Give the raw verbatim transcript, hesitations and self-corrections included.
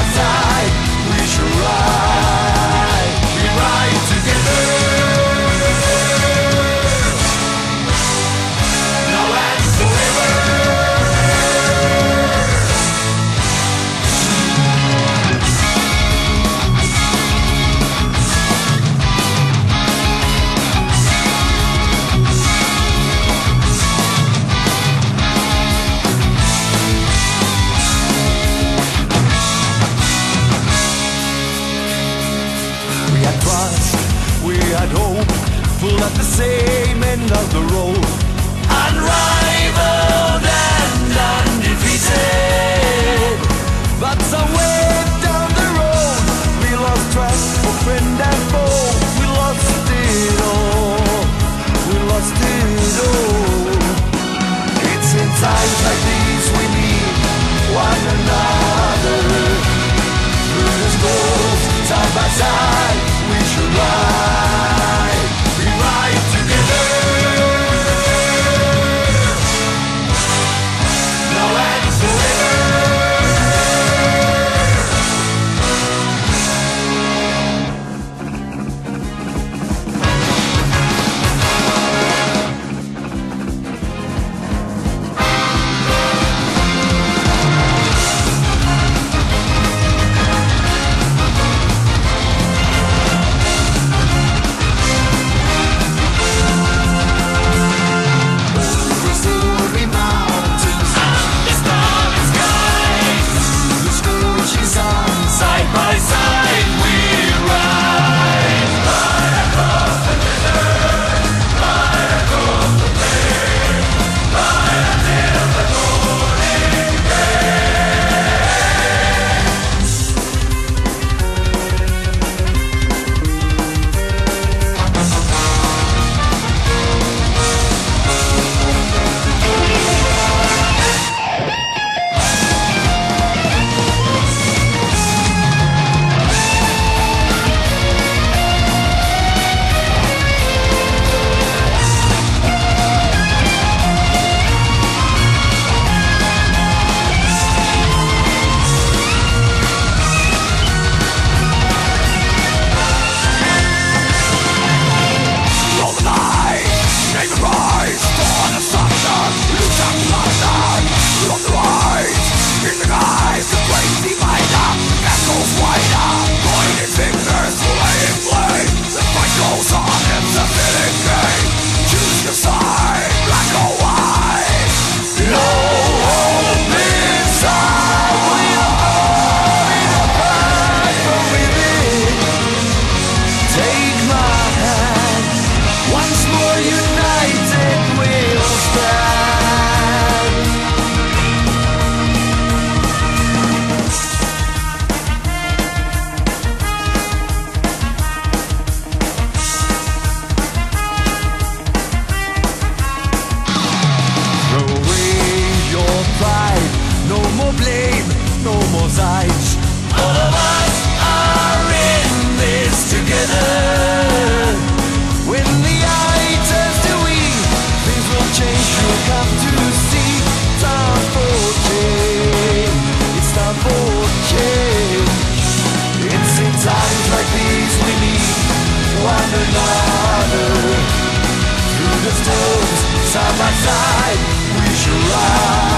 by side, we should ride. We ride together. Now and forever. We had trust, we had hope, full at the same end of the road. Unrivaled and undefeated. But somewhere down the road, we lost track of friend and foe. We lost it all, we lost it all. It's in times like these we need one another. Through the storms, side by side, we should ride. We ride together. Now and forever. Blame, no more sides. All of us are in this together. When the eye turns to we, things will change. You'll come to see. Time for change. It's time for change. It's in times like these we need one another. Through the storms, side by side, we shall ride.